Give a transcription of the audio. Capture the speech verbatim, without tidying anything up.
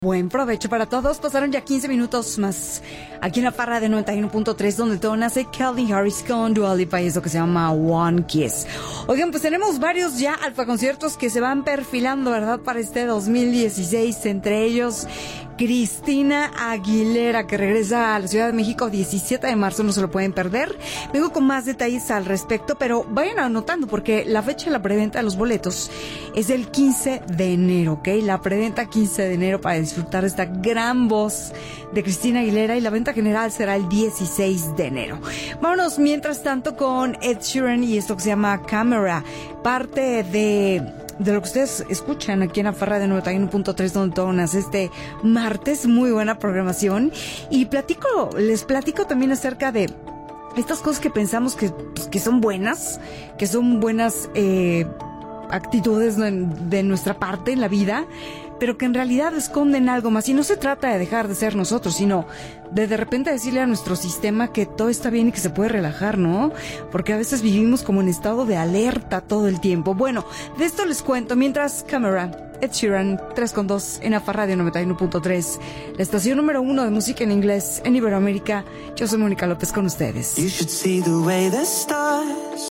Buen provecho para todos. Pasaron ya quince minutos más aquí en la Parra de noventa y uno punto tres, donde todo nace. Calvin Harris con Dua Lipa y eso que se llama One Kiss. Oigan, pues tenemos varios ya alfa conciertos que se van perfilando, ¿verdad? Para este dos mil dieciséis. Entre ellos, Cristina Aguilera, que regresa a la Ciudad de México diecisiete de marzo, no se lo pueden perder. Vengo con más detalles al respecto, pero vayan anotando porque la fecha de la preventa de los boletos es el quince de enero, ¿ok? La preventa quince de enero para disfrutar de esta gran voz de Cristina Aguilera, y la venta general será el dieciséis de enero. Vámonos mientras tanto con Ed Sheeran y esto que se llama Camera, parte de... de lo que ustedes escuchan aquí en la Farra de noventa y uno punto tres, donde todo nace este martes. Muy buena programación. Y platico, les platico también acerca de estas cosas que pensamos que, pues, que son buenas, que son buenas eh, actitudes de, de nuestra parte en la vida, pero que en realidad esconden algo más. Y no se trata de dejar de ser nosotros, sino de de repente decirle a nuestro sistema que todo está bien y que se puede relajar, ¿no? Porque a veces vivimos como en estado de alerta todo el tiempo. Bueno, de esto les cuento mientras Camera, Ed Sheeran, tres con dos en Afa Radio noventa y uno punto tres, la estación número uno de música en inglés en Iberoamérica. Yo soy Mónica López con ustedes. You should see the way the stars